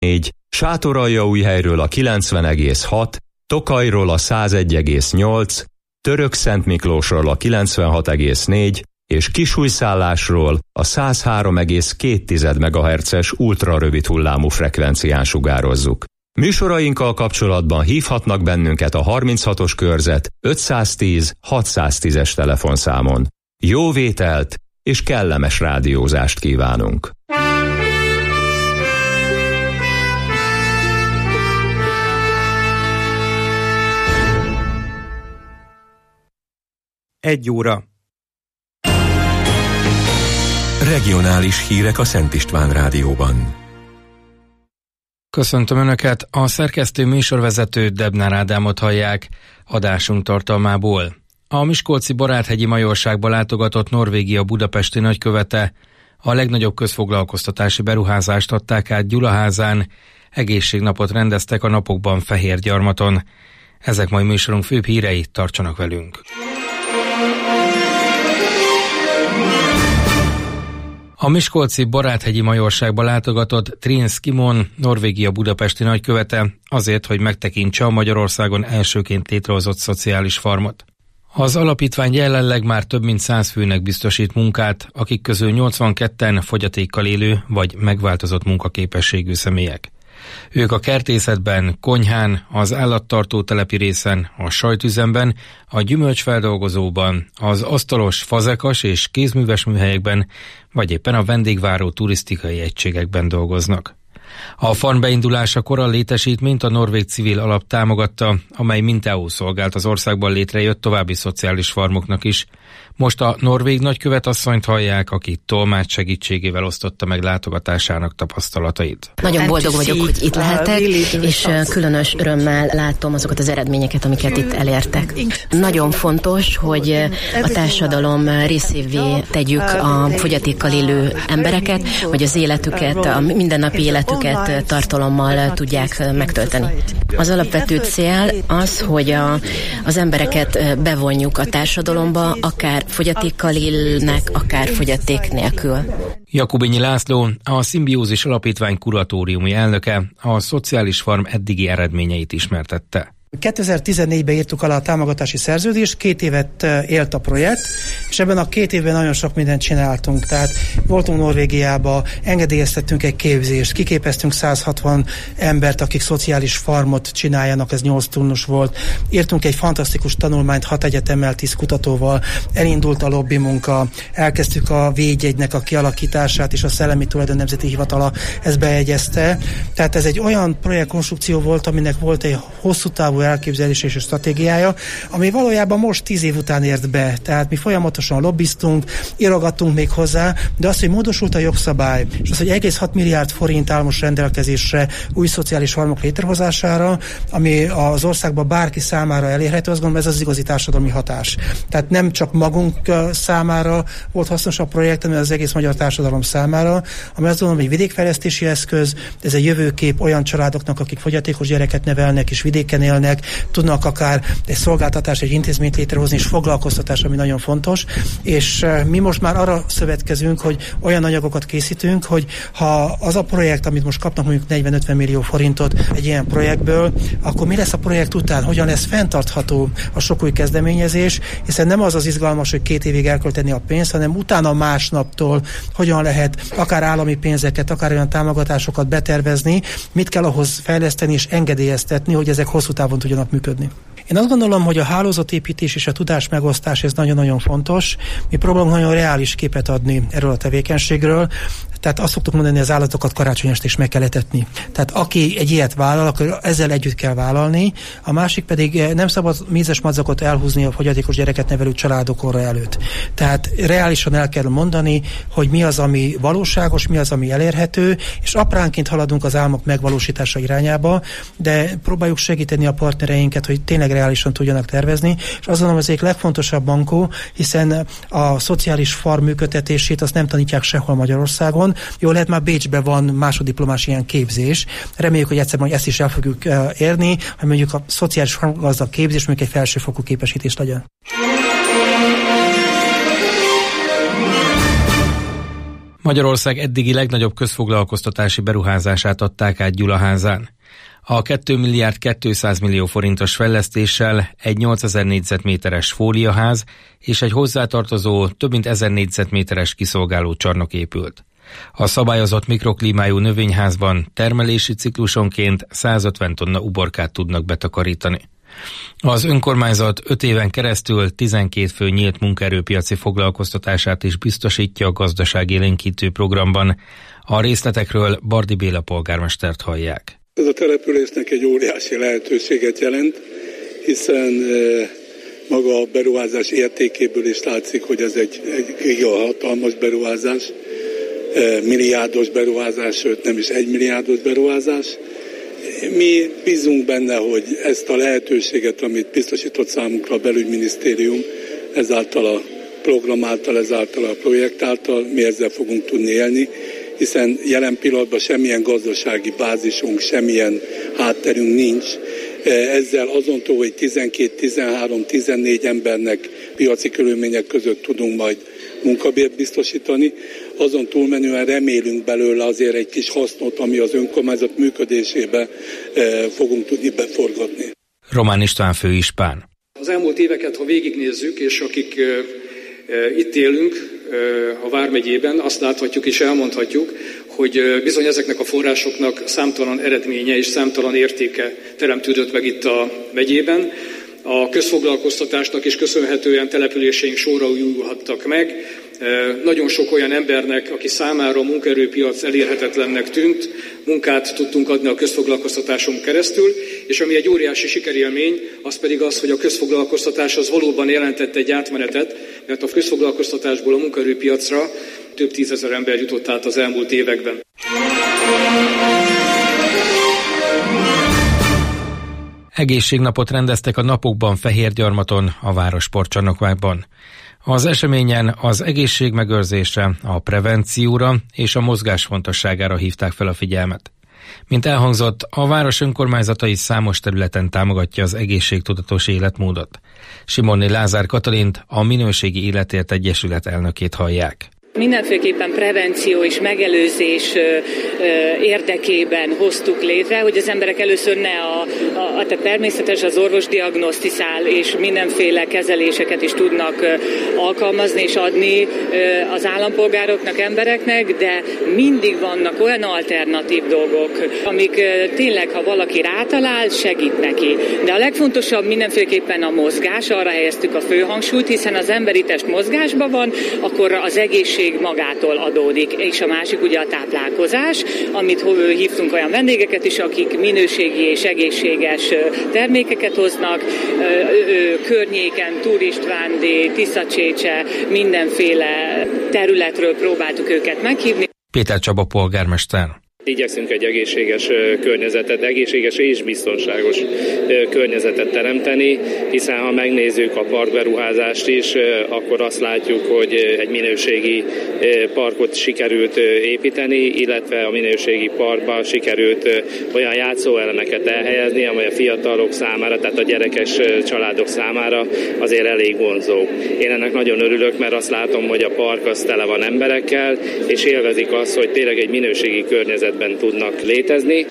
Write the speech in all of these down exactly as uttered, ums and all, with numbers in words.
négy, Sátoraljaújhelyről a kilencven egész hat, Tokajról a száz egy egész nyolc, Törökszentmiklósról a kilencvenhat egész négy és Kisújszállásról a száz három egész két megahertzes ultrarövid hullámú frekvencián sugározzuk. Műsorainkkal kapcsolatban hívhatnak bennünket a harminchatos körzet ötszáztíz hatszáztízes telefonszámon. Jó vételt és kellemes rádiózást kívánunk! Egy óra. Regionális hírek a Szent István Rádióban. Köszöntöm Önöket, a szerkesztő műsorvezető Debnár Ádámot hallják adásunk tartalmából. A miskolci Baráthegyi Majorságba látogatott Norvégia budapesti nagykövete a legnagyobb közfoglalkoztatási beruházást adták át Gyulaházán, egészségnapot rendeztek a napokban Fehérgyarmaton. Ezek majd műsorunk főbb hírei, tartsanak velünk! A miskolci Baráthegyi Majorságba látogatott Trins Kimon, Norvégia budapesti nagykövete azért, hogy megtekintse a Magyarországon elsőként létrehozott szociális farmot. Az alapítvány jelenleg már több mint száz főnek biztosít munkát, akik közül nyolcvanketten fogyatékkal élő vagy megváltozott munkaképességű személyek. Ők a kertészetben, konyhán, az állattartó telepi részen, a sajtüzemben, a gyümölcsfeldolgozóban, az asztalos, fazekas és kézműves műhelyekben, vagy éppen a vendégváró turisztikai egységekben dolgoznak. A farm beindulásakor a létesítményt a norvég civil alap támogatta, amely mintául szolgált az országban létrejött további szociális farmoknak is. Most a norvég nagykövet asszonyt hallják, aki tolmács segítségével osztotta meg látogatásának tapasztalatait. Nagyon boldog vagyok, hogy itt lehetek, és különös örömmel látom azokat az eredményeket, amiket itt elértek. Nagyon fontos, hogy a társadalom részévé tegyük a fogyatékkal élő embereket, hogy az életüket, a mindennapi életüket tartalommal tudják megtölteni. Az alapvető cél az, hogy a, az embereket bevonjuk a társadalomba, akár fogyatékkal élnek, akár fogyaték nélkül. Jakubinyi László, a Szimbiózis Alapítvány kuratóriumi elnöke, a szociális farm eddigi eredményeit ismertette. kétezer-tizennégyben írtuk alá a támogatási szerződést, két évet élt a projekt, és ebben a két évben nagyon sok mindent csináltunk. Tehát voltunk Norvégiába, engedélyeztettünk egy képzést, kiképeztünk száz hatvan embert, akik szociális farmot csináljanak, ez nyolc turnus volt. Írtunk egy fantasztikus tanulmányt hat egyetemmel, tíz kutatóval, elindult a lobby munka, elkezdtük a védjegynek a kialakítását, és a Szellemi Tulajdon Nemzeti Hivatala ezt bejegyezte. Tehát ez egy olyan projektkonstrukció volt, aminek volt egy hosszú távú elképzelés és stratégiája, ami valójában most tíz év után ért be. Tehát mi folyamatosan lobbiztunk, írogattunk még hozzá, de az, hogy módosult a jogszabály, és az, hogy egész hat milliárd forint áll most rendelkezésre új szociális farmok létrehozására, ami az országban bárki számára elérhető, azt gondolom, ez az igazi társadalmi hatás. Tehát nem csak magunk számára volt hasznos a projekt, hanem az egész magyar társadalom számára, ami azt gondolom, hogy vidékfejlesztési eszköz, ez egy jövőkép olyan családoknak, akik fogyatékos gyereket nevelnek és vidéken élnek, tudnak akár egy szolgáltatás, egy intézményt létrehozni, és foglalkoztatás, ami nagyon fontos, és mi most már arra szövetkezünk, hogy olyan anyagokat készítünk, hogy ha az a projekt, amit most kapnak mondjuk negyven-ötven millió forintot egy ilyen projektből, akkor mi lesz a projekt után, hogyan lesz fenntartható a sok új kezdeményezés, hiszen nem az az izgalmas, hogy két évig elkölteni a pénzt, hanem utána másnaptól hogyan lehet akár állami pénzeket, akár olyan támogatásokat betervezni, mit kell ahhoz fejleszteni és engedélyeztetni, hogy ezek hosszú távon tudjanak működni. Én azt gondolom, hogy a hálózatépítés és a tudás megosztás ez nagyon-nagyon fontos. Mi próbálunk nagyon reális képet adni erről a tevékenységről. Tehát azt szoktuk mondani, hogy az állatokat karácsony este is meg kell etetni. Tehát aki egy ilyet vállal, akkor ezzel együtt kell vállalni. A másik pedig nem szabad mézes madzakot elhúzni a fogyatékos gyereket nevelő családok orra előtt. Tehát reálisan el kell mondani, hogy mi az, ami valóságos, mi az, ami elérhető, és apránként haladunk az álmok megvalósítása irányába, de próbáljuk segíteni a partnereinket, hogy tényleg reálisan tudjanak tervezni. És azt gondolom, ez egyik legfontosabb bankó, hiszen a szociális farm működtetését azt nem tanítják sehol Magyarországon. Jó, lehet már Bécsben van másoddiplomás ilyen képzés. Reméljük, hogy egyszer majd ezt is el fogjuk érni, hogy mondjuk a szociális gazdag képzés mondjuk egy felsőfokú képesítés legyen. Magyarország eddigi legnagyobb közfoglalkoztatási beruházását adták át Gyulaházán. A két milliárd kétszáz millió forintos fejlesztéssel egy nyolcezer négyzetméteres fóliaház és egy hozzátartozó több mint ezer négyzetméteres kiszolgáló csarnok épült. A szabályozott mikroklímájú növényházban termelési ciklusonként százötven tonna uborkát tudnak betakarítani. Az önkormányzat öt éven keresztül tizenkét fő nyílt munkaerőpiaci foglalkoztatását is biztosítja a gazdaságélénkítő programban. A részletekről Bardi Béla polgármestert hallják. Ez a településnek egy óriási lehetőséget jelent, hiszen maga a beruházás értékéből is látszik, hogy ez egy, egy hatalmas beruházás, milliárdos beruházás, sőt nem is egy milliárdos beruházás. Mi bízunk benne, hogy ezt a lehetőséget, amit biztosított számunkra a belügyminisztérium, ezáltal a program által, ezáltal a projekt által, mi ezzel fogunk tudni élni, hiszen jelen pillanatban semmilyen gazdasági bázisunk, semmilyen hátterünk nincs. Ezzel azontól, hogy tizenkét, tizenhárom, tizennégy embernek piaci körülmények között tudunk majd munkabért biztosítani, azon túlmenően remélünk belőle azért egy kis hasznot, ami az önkormányzat működésébe fogunk tudni beforgatni. Román István főispán. Az elmúlt éveket, ha végignézzük, és akik itt élünk a Vármegyében, azt láthatjuk és elmondhatjuk, hogy bizony ezeknek a forrásoknak számtalan eredménye és számtalan értéke teremtődött meg itt a megyében. A közfoglalkoztatásnak is köszönhetően településeink sorra újulhattak meg. Nagyon sok olyan embernek, aki számára a munkaerőpiac elérhetetlennek tűnt, munkát tudtunk adni a közfoglalkoztatáson keresztül, és ami egy óriási sikerélmény, az pedig az, hogy a közfoglalkoztatás az valóban jelentett egy átmenetet, mert a közfoglalkoztatásból a munkaerőpiacra több tízezer ember jutott át az elmúlt években. Egészségnapot rendeztek a napokban Fehérgyarmaton, a város sportcsarnokában. Az eseményen az egészségmegőrzésre, a prevencióra és a mozgás fontosságára hívták fel a figyelmet. Mint elhangzott, a város önkormányzata is számos területen támogatja az egészségtudatos életmódot. Simonné Lázár Katalint, a Minőségi Életért Egyesület elnökét hallják. Mindenféleképpen prevenció és megelőzés érdekében hoztuk létre, hogy az emberek először ne a, a, a tehát természetes az orvos diagnosztizál, és mindenféle kezeléseket is tudnak alkalmazni és adni az állampolgároknak, embereknek, de mindig vannak olyan alternatív dolgok, amik tényleg, ha valaki rátalál, segít neki. De a legfontosabb mindenféleképpen a mozgás, arra helyeztük a főhangsúlyt, hiszen az emberi test mozgásban van, akkor az egészség magától adódik. És a másik ugye a táplálkozás, amit hívtunk olyan vendégeket is, akik minőségi és egészséges termékeket hoznak, környéken Turistvándy, Tiszacsécse, mindenféle területről próbáltuk őket meghívni. Péter Csaba polgármester. Igyekszünk egy egészséges környezetet, egészséges és biztonságos környezetet teremteni, hiszen ha megnézzük a parkberuházást is, akkor azt látjuk, hogy egy minőségi parkot sikerült építeni, illetve a minőségi parkba sikerült olyan játszóelemeket elhelyezni, amely a fiatalok számára, tehát a gyerekes családok számára azért elég vonzó. Én ennek nagyon örülök, mert azt látom, hogy a park az tele van emberekkel, és élvezik azt, hogy tényleg egy minőségi környezet tudnak létezni.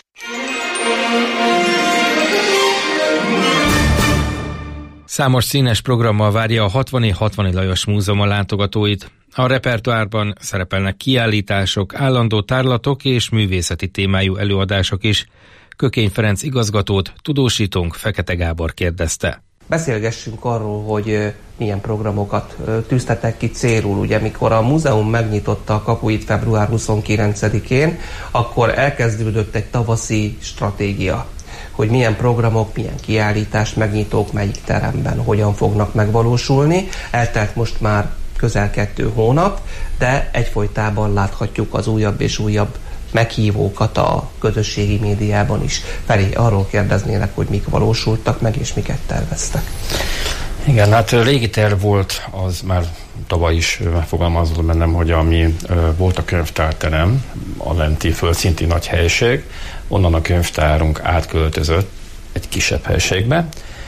Számos színes programmal várja a hatvani Hatvani Lajos Múzeum a látogatóit. A repertoárban szerepelnek kiállítások, állandó tárlatok és művészeti témájú előadások is. Kökény Ferenc igazgatót tudósítónk Fekete Gábor kérdezte. Beszélgessünk arról, hogy milyen programokat tűztetek ki célul. Ugye, mikor a múzeum megnyitotta a kapuit február huszonkilencedikén, akkor elkezdődött egy tavaszi stratégia, hogy milyen programok, milyen kiállítást, megnyitók melyik teremben, hogyan fognak megvalósulni. Eltelt most már közel kettő hónap, de egyfolytában láthatjuk az újabb és újabb meghívókat a közösségi médiában is. Feri, arról kérdeznélek, hogy mik valósultak meg, és miket terveztek. Igen, hát régi terv volt, az már tavaly is megfogalmazott bennem, hogy ami volt a könyvtárterem, a lenti földszinti nagy helység, onnan a könyvtárunk átköltözött egy kisebb helységbe,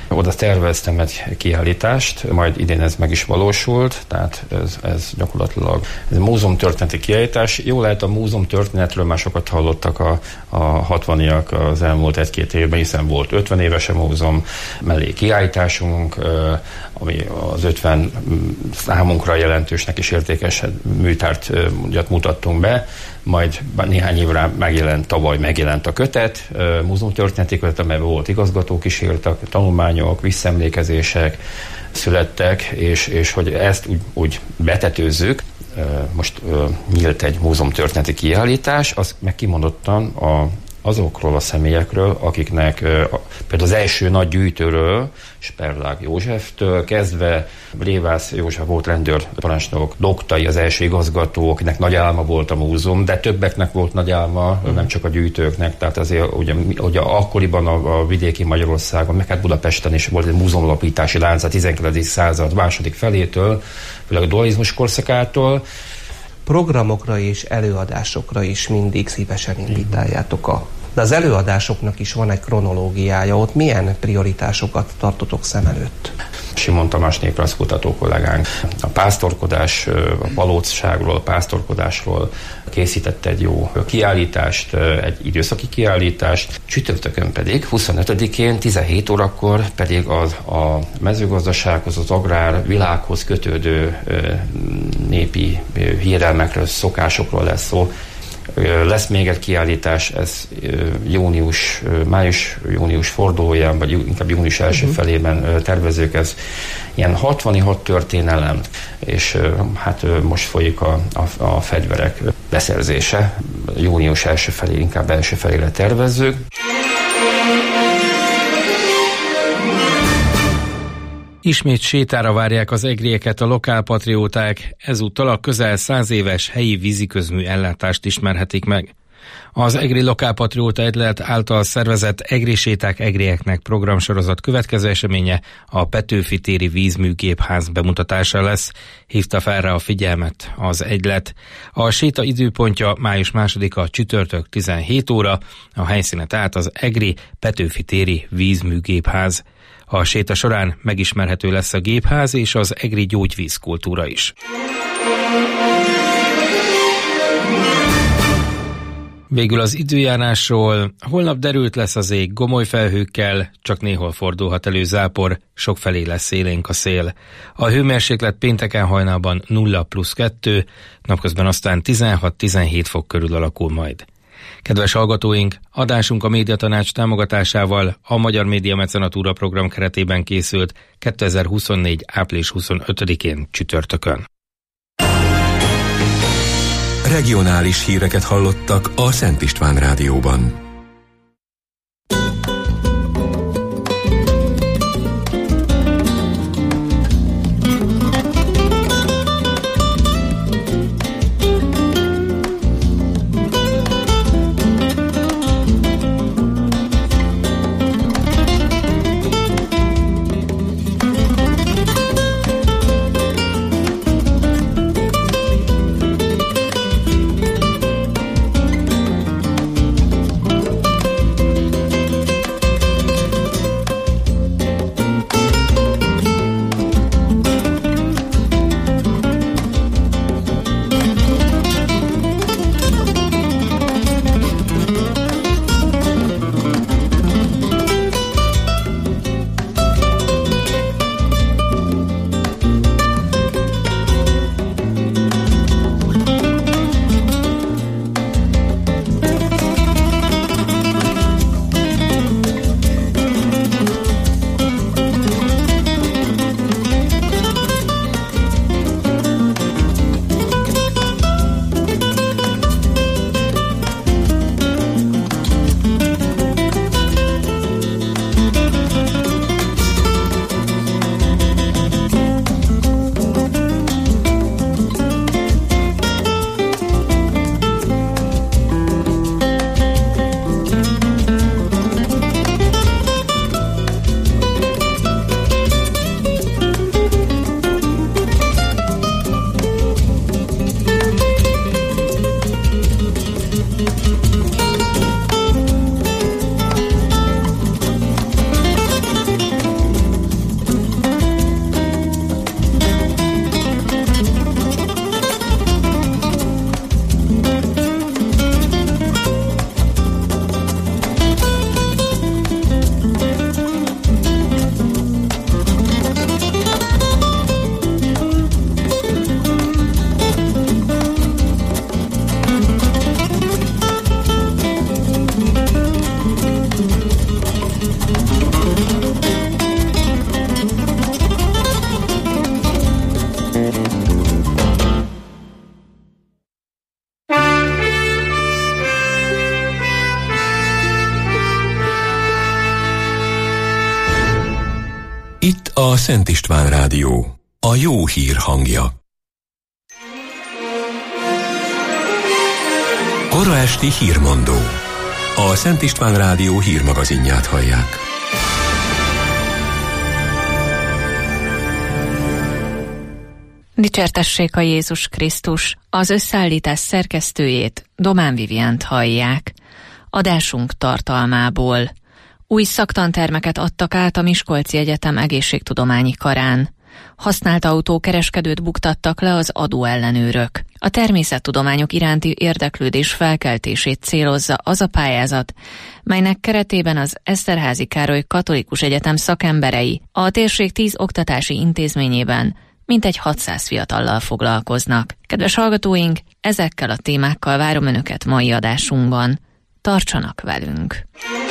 Oda terveztem egy kiállítást, majd idén ez meg is valósult, tehát ez, ez gyakorlatilag ez egy múzeumtörténeti kiállítás. Jó lehet, a múzeumtörténetről már sokat hallottak a, a hatvaniak az elmúlt egy-két évben, hiszen volt ötven éves a múzeum, mellé kiállításunk, ami az ötven számunkra jelentősnek és értékes műtárt mutattunk be, majd néhány évre megjelent, tavaly megjelent a kötet, múzeumtörténeti kötet, amelyben volt igazgatók is írtak, tanulmányok, visszaemlékezések születtek, és, és hogy ezt úgy, úgy betetőzzük, most nyílt egy múzeumtörténeti kiállítás, az meg kimondottan a azokról a személyekről, akiknek például az első nagy gyűjtőről, Sperlág Józseftől kezdve Lévász József volt rendőrparancsnok, Doktai az első igazgató, akinek nagy álma volt a múzeum, de többeknek volt nagy álma, mm. nem csak a gyűjtőknek, tehát azért ugye, ugye akkoriban a, a vidéki Magyarországon, meg hát Budapesten is volt egy múzeumlapítási lánc a tizenkilencedik század második felétől, főleg a dualizmus korszakától. Programokra és előadásokra is mindig szívesen invitáljátok a... De az előadásoknak is van egy kronológiája, ott milyen prioritásokat tartotok szem előtt? Simon Tamás néprajzkutató kollégánk a pásztorkodás, a valótságról, a pásztorkodásról készített egy jó kiállítást, egy időszaki kiállítást, csütörtökön pedig huszonötödikén tizenhét órakor pedig az, a mezőgazdasághoz, az agrár világhoz kötődő népi hiedelmekről, szokásokról lesz szó. Lesz még egy kiállítás, ez június, május-június fordulóján, vagy inkább június első uh-huh. felében tervezők, ez ilyen hatvanihat történelem, és hát most folyik a, a, a fegyverek beszerzése, június első felé, inkább első felére tervezzük. Ismét sétára várják az egrieket a lokálpatrióták, ezúttal a közel száz éves helyi víziközmű ellátást ismerhetik meg. Az Egri Lokálpatrióta Egylet által szervezett Egri séták egrieknek programsorozat következő eseménye a Petőfi téri vízműgépház bemutatása lesz, hívta fel rá a figyelmet az Egylet. A séta időpontja május másodika csütörtök tizenhét óra, a helyszíne tehát az Egri Petőfi téri vízműgépház. A séta során megismerhető lesz a gépház és az egri gyógyvízkultúra is. Végül az időjárásról. Holnap derült lesz az ég gomoly felhőkkel, csak néhol fordulhat elő zápor, sokfelé lesz élénk a szél. A hőmérséklet pénteken hajnalban nulla plusz kettő, napközben aztán tizenhat-tizenhét fok körül alakul majd. Kedves hallgatóink, adásunk a Médiatanács támogatásával a Magyar Média Mecenatúra program keretében készült kétezer-huszonnégy. április huszonötödikén csütörtökön. Regionális híreket hallottak a Szent István Rádióban. A Szent István Rádió, a jó hír hangja. Kora esti hírmondó. A Szent István Rádió hírmagazinját hallják. Dicsértessék a Jézus Krisztus, az összeállítás szerkesztőjét, Domán Viviánt hallják. Adásunk tartalmából. Új szaktantermeket adtak át a Miskolci Egyetem egészségtudományi karán. Használt autókereskedőt buktattak le az adóellenőrök. A természettudományok iránti érdeklődés felkeltését célozza az a pályázat, melynek keretében az Eszterházy Károly Katolikus Egyetem szakemberei a térség tíz oktatási intézményében mintegy hatszáz fiatallal foglalkoznak. Kedves hallgatóink, ezekkel a témákkal várom Önöket mai adásunkban. Tartsanak velünk!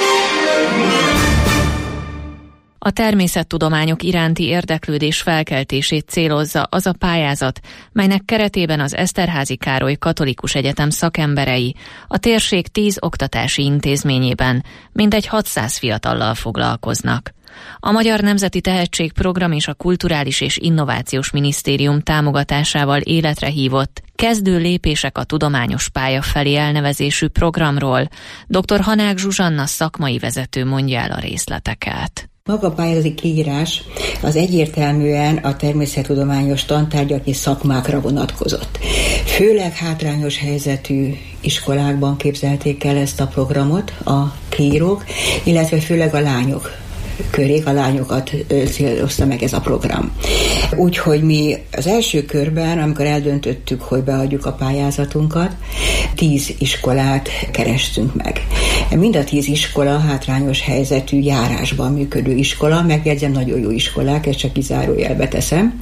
A természettudományok iránti érdeklődés felkeltését célozza az a pályázat, melynek keretében az Eszterházy Károly Katolikus Egyetem szakemberei a térség tíz oktatási intézményében mintegy hatszáz fiatallal foglalkoznak. A Magyar Nemzeti Tehetségprogram és a Kulturális és Innovációs Minisztérium támogatásával életre hívott Kezdő lépések a tudományos pálya felé elnevezésű programról dr. Hanák Zsuzsanna szakmai vezető mondja el a részleteket. Maga a pályázati kiírás az egyértelműen a természettudományos tantárgyak és szakmákra vonatkozott. Főleg hátrányos helyzetű iskolákban képzelték el ezt a programot a kiírók, illetve főleg a lányok körék, a lányokat célozta meg ez a program. Úgyhogy mi az első körben, amikor eldöntöttük, hogy beadjuk a pályázatunkat, tíz iskolát kerestünk meg. Mind a tíz iskola hátrányos helyzetű járásban működő iskola, megjegyzem, nagyon jó iskolák, ezt csak kizárójelbe teszem.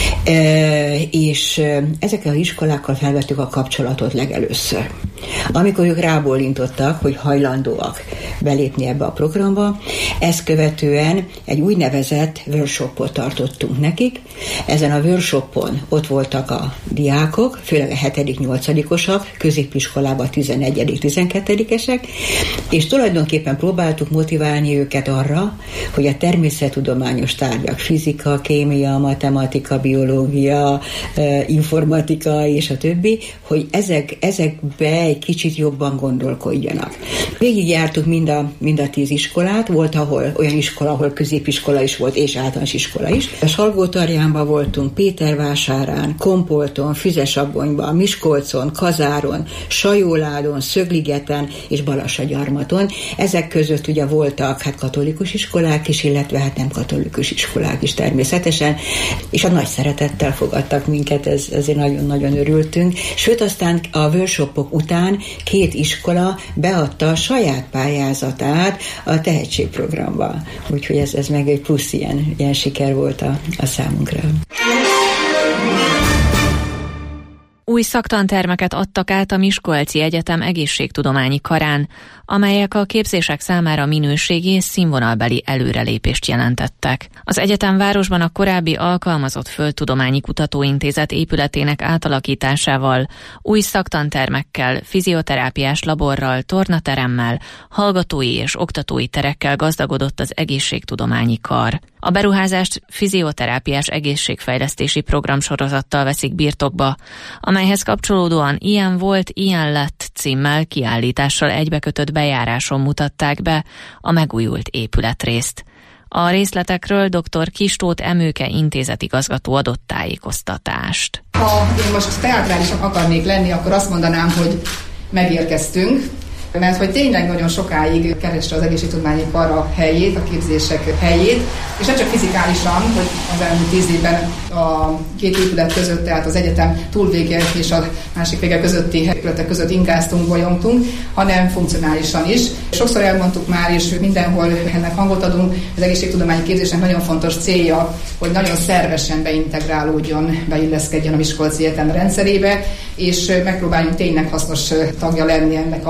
E, és ezekkel az iskolákkal felvettük a kapcsolatot legelőször. Amikor ők rábólintottak, hogy hajlandóak belépni ebbe a programba, ezt követően egy úgynevezett workshopot tartottunk nekik. Ezen a workshopon ott voltak a diákok, főleg a hetedik-nyolcadikosak, középiskolában tizenegyedik-tizenkettedikesek, és tulajdonképpen próbáltuk motiválni őket arra, hogy a természettudományos tárgyak, fizika, kémia, matematika, biológia, informatika és a többi, hogy ezek, ezekbe egy kicsit jobban gondolkodjanak. Végigjártuk mind a, mind a tíz iskolát, volt ahol olyan iskola, ahol középiskola is volt, és általános iskola is. A Salgótarjánban voltunk, Pétervásárán, Kompolton, Füzesabonyban, Miskolcon, Kazáron, Sajóládon, Szögligeten és Balassagyarmaton. Ezek között ugye voltak hát katolikus iskolák is, illetve hát nem katolikus iskolák is természetesen, és a nagy szeretettel fogadtak minket, ez, ezért nagyon-nagyon örültünk. Sőt, aztán a workshopok után két iskola beadta a saját pályázatát a tehetségprogramba. Úgyhogy ez, ez meg egy plusz ilyen, ilyen siker volt a, a számunkra. Új szaktantermeket adtak át a Miskolci Egyetem egészségtudományi karán, amelyek a képzések számára minőségi és színvonalbeli előrelépést jelentettek. Az egyetem városban a korábbi Alkalmazott Földtudományi Kutatóintézet épületének átalakításával, új szaktantermekkel, fizioterápiás laborral, tornateremmel, hallgatói és oktatói terekkel gazdagodott az egészségtudományi kar. A beruházást fizioterápiás egészségfejlesztési programsorozattal veszik birtokba, amelyhez kapcsolódóan Ilyen volt, ilyen lett címmel kiállítással egybekötött bejáráson mutatták be a megújult épületrészt. A részletekről dr. Kistóth Emőke intézetigazgató adott tájékoztatást. Ha én most teátrálisan akarnék lenni, akkor azt mondanám, hogy megérkeztünk, mert hogy tényleg nagyon sokáig kereste az egészségtudományi kar a helyét, a képzések helyét, és nem csak fizikálisan, hogy az elmúlt tíz évben a két épület között, tehát az egyetem túlvége és a másik vége közötti épületek között inkáztunk, bolyongtunk, hanem funkcionálisan is. Sokszor elmondtuk már, és mindenhol ennek hangot adunk, az egészségtudományi képzésnek nagyon fontos célja, hogy nagyon szervesen beintegrálódjon, beilleszkedjen a Miskolci Egyetem rendszerébe, és megpróbáljunk tényleg hasznos tagja lenni ennek a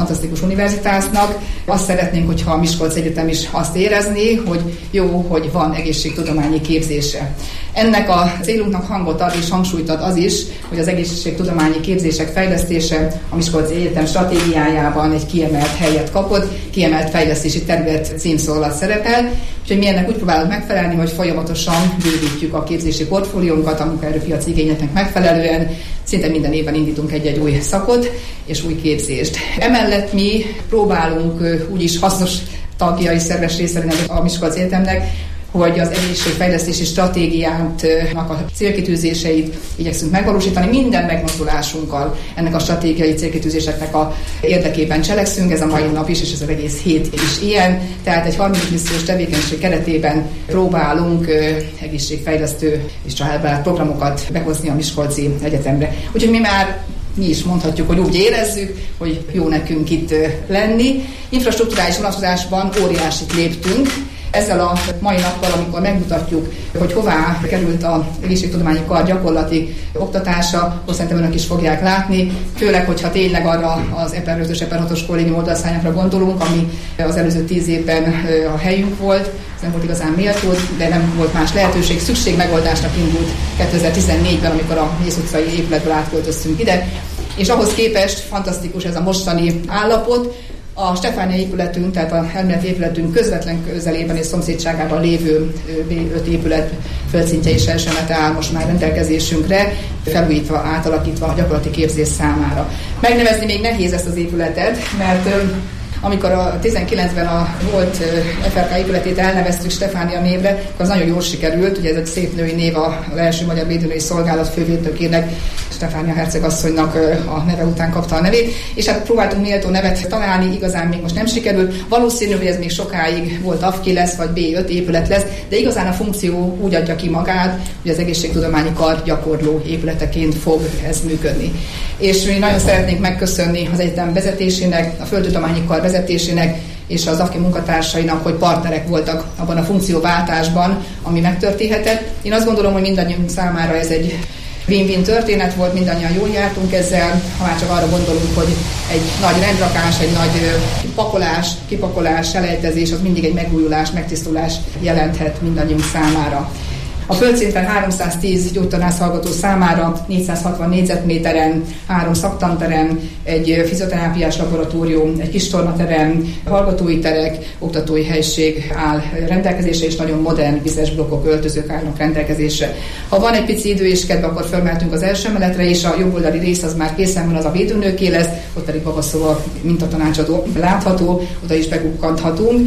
fantasztikus univerzitásnak. Azt szeretnénk, hogyha a Miskolci Egyetem is azt érezné, hogy jó, hogy van egészségtudományi képzése. Ennek a célunknak hangot ad és hangsúlyt ad az is, hogy az egészségtudományi képzések fejlesztése a Miskolci Egyetem stratégiájában egy kiemelt helyet kapott, kiemelt fejlesztési terület címszó alatt szerepel, úgyhogy mi ennek úgy próbálunk megfelelni, hogy folyamatosan bővítjük a képzési portfóliónkat a munkaerőpiaci igényeknek megfelelően, szinte minden évben indítunk egy-egy új szakot és új képzést. Emellett mi próbálunk úgyis hasznos tagjai, szerves része lenni a Miskolci Egyetemnek, hogy az egészségfejlesztési stratégiának a célkitűzéseit igyekszünk megvalósítani. Minden megmozdulásunkkal ennek a stratégiai célkitűzéseknek a érdekében cselekszünk, ez a mai nap is, és ez az egész hét is ilyen. Tehát egy harmadik missziós tevékenység keretében próbálunk egészségfejlesztő és családbarát programokat behozni a Miskolci Egyetemre. Úgyhogy mi már mi is mondhatjuk, hogy úgy érezzük, hogy jó nekünk itt lenni. Infrastrukturális vonatkozásban óriásit léptünk. Ezzel a mai nappal, amikor megmutatjuk, hogy hová került az egészségtudományi kar gyakorlati oktatása, akkor szerintem önök is fogják látni, főleg, hogyha tényleg arra az E P E R ötös, E P E R hatos kollégium oldalszányokra gondolunk, ami az előző tíz évben a helyünk volt, ez nem volt igazán méltó, de nem volt más lehetőség. Szükség megoldásnak indult kétezer-tizennégyben, amikor a Mész utcai épületből átköltöztünk ide, és ahhoz képest fantasztikus ez a mostani állapot. A Stefánia épületünk, tehát a elméleti épületünk közvetlen közelében és szomszédságában lévő bé öt épület földszintje és elsemete áll most már rendelkezésünkre, felújítva, átalakítva a gyakorlati képzés számára. Megnevezni még nehéz ezt az épületet, mert amikor a tizenkilencben a volt F R K épületét elneveztük Stefánia névre, akkor az nagyon jól sikerült, ugye ez egy szép női név az első magyar védőnői szolgálat fővédnökének, Stefánia hercegasszonynak a neve után kapta a nevét, és hát próbáltunk méltó nevet találni, igazán még most nem sikerült. Valószínű, hogy ez még sokáig volt A F K I lesz, vagy bé öt épület lesz, de igazán a funkció úgy adja ki magát, hogy az egészségtudományi kar gyakorló épületeként fog ez működni. És mi nagyon szeretnénk megköszönni az egyetem vezetésének, a földtudományi kar vezetésének és az A F K I munkatársainak, hogy partnerek voltak abban a funkcióváltásban, ami megtörténhetett. Én azt gondolom, hogy mindannyiunk számára ez egy win-win történet volt, mindannyian jól jártunk ezzel, ha már csak arra gondolunk, hogy egy nagy rendrakás, egy nagy pakolás, kipakolás, selejtezés, az mindig egy megújulás, megtisztulás jelenthet mindannyiunk számára. A földszinten háromszáztíz gyógytornász hallgató számára négyszázhatvan négyzetméteren, három szaktanterem, egy fizioterápiás laboratórium, egy kis tornaterem, hallgatói terek, oktatói helység áll rendelkezésre, és nagyon modern vizes blokkok, öltözők állnak rendelkezésre. Ha van egy pici idő és kedve, akkor felmehetünk az első emeletre, és a jobboldali rész az már készen van, az a védőnőké lesz, ott pedig Babaszóval mintatanácsadó látható, oda is begukkanthatunk.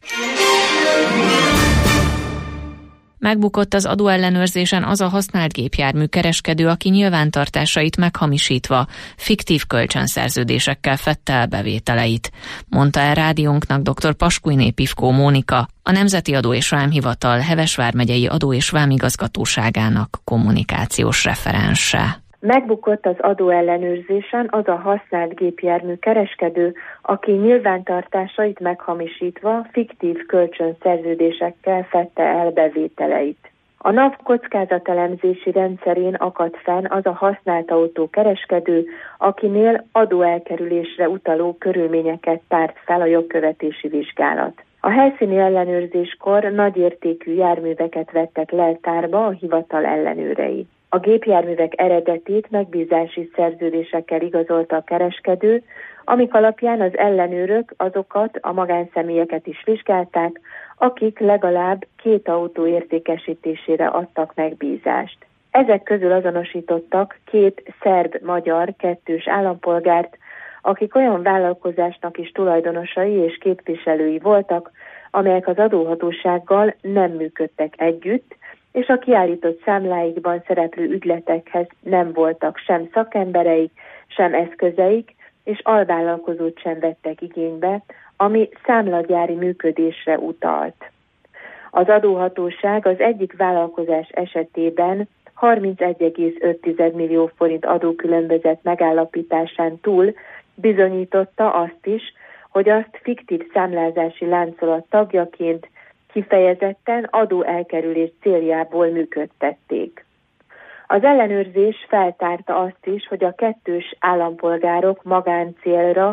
Megbukott az adóellenőrzésen az a használt gépjármű kereskedő, aki nyilvántartásait meghamisítva, fiktív kölcsönszerződésekkel fedte el bevételeit, mondta el rádiónknak dr. Paskújné Pivkó Mónika, a Nemzeti Adó és Vámhivatal Heves vármegyei Adó- és Vámigazgatóságának kommunikációs referense. Megbukott az adóellenőrzésen az a használt gépjármű kereskedő, aki nyilvántartásait meghamisítva, fiktív kölcsönszerződésekkel fedte el bevételeit. A NAV kockázatelemzési rendszerén akadt fenn az a használt autó kereskedő, akinél adóelkerülésre utaló körülményeket tárt fel a jogkövetési vizsgálat. A helyszíni ellenőrzéskor nagyértékű járműveket vettek leltárba a hivatal ellenőrei. A gépjárművek eredetét megbízási szerződésekkel igazolta a kereskedő, amik alapján az ellenőrök azokat a magánszemélyeket is vizsgálták, akik legalább két autó értékesítésére adtak megbízást. Ezek közül azonosítottak két szerb-magyar kettős állampolgárt, akik olyan vállalkozásnak is tulajdonosai és képviselői voltak, amelyek az adóhatósággal nem működtek együtt, és a kiállított számláikban szereplő ügyletekhez nem voltak sem szakembereik, sem eszközeik, és alvállalkozót sem vettek igénybe, ami számlagyári működésre utalt. Az adóhatóság az egyik vállalkozás esetében harmincegy egész öt millió forint adókülönbözet megállapításán túl bizonyította azt is, hogy azt fiktív számlázási láncolat tagjaként kifejezetten adóelkerülés céljából működtették. Az ellenőrzés feltárta azt is, hogy a kettős állampolgárok magáncélra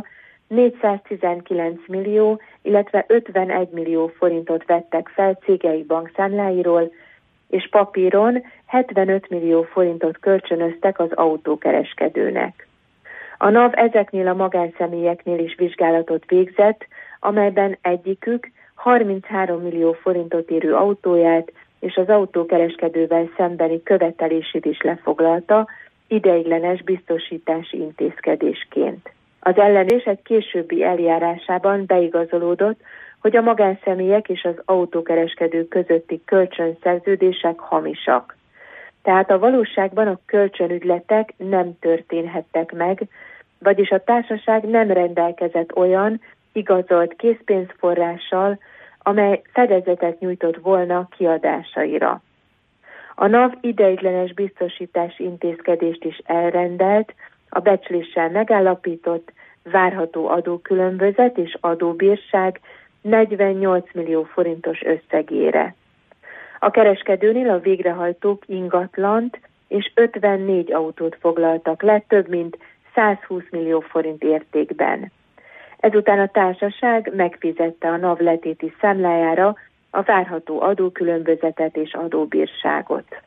négyszáztizenkilenc millió, illetve ötvenegy millió forintot vettek fel cégei bankszámláiról, és papíron hetvenöt millió forintot kölcsönöztek az autókereskedőnek. A NAV ezeknél a magánszemélyeknél is vizsgálatot végzett, amelyben egyikük harminchárom millió forintot érő autóját és az autókereskedővel szembeni követelését is lefoglalta ideiglenes biztosítási intézkedésként. Az ellenőrzés egy későbbi eljárásában beigazolódott, hogy a magánszemélyek és az autókereskedők közötti kölcsönszerződések hamisak. Tehát a valóságban a kölcsönügyletek nem történhettek meg, vagyis a társaság nem rendelkezett olyan igazolt készpénzforrással, amely fedezetet nyújtott volna kiadásaira. A NAV ideiglenes biztosítási intézkedést is elrendelt, a becsléssel megállapított várható adókülönbözet és adóbírság negyvennyolc millió forintos összegére. A kereskedőnél a végrehajtók ingatlant és ötvennégy autót foglaltak le több mint százhúsz millió forint értékben. Ezután a társaság megfizette a NAV letéti számlájára a várható adókülönbözetet és adóbírságot.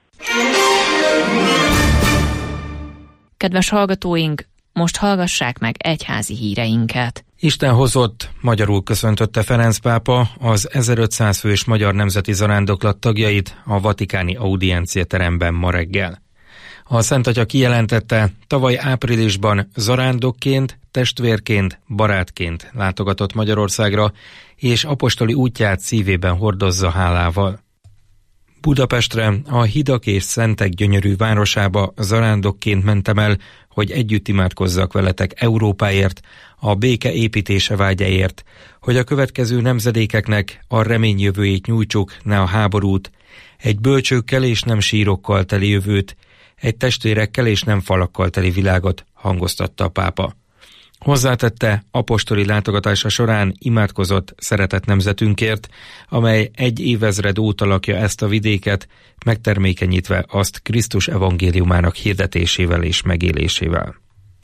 Kedves hallgatóink, most hallgassák meg egyházi híreinket. Isten hozott, magyarul köszöntötte Ferenc pápa az ezerötszáz fős Magyar Nemzeti Zarándoklat tagjait a vatikáni audiencia teremben ma reggel. A Szent Atya kijelentette, tavaly áprilisban zarándokként, testvérként, barátként látogatott Magyarországra, és apostoli útját szívében hordozza hálával. Budapestre, a hidak és szentek gyönyörű városába zarándokként mentem el, hogy együtt imádkozzak veletek Európáért, a béke építése vágyáért, hogy a következő nemzedékeknek a remény jövőjét nyújtsuk, ne a háborút, egy bölcsőkkel és nem sírokkal teli jövőt, egy testvérekkel és nem falakkal teli világot, hangoztatta a pápa. Hozzátette, apostoli látogatása során imádkozott szeretett nemzetünkért, amely egy évezred óta lakja ezt a vidéket, megtermékenyítve azt Krisztus evangéliumának hirdetésével és megélésével.